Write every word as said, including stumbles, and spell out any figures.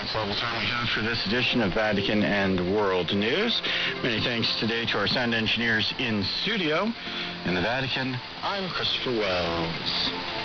That's all the time we have for this edition of Vatican and World News. Many thanks today to our sound engineers in studio. In the Vatican, I'm Christopher Wells.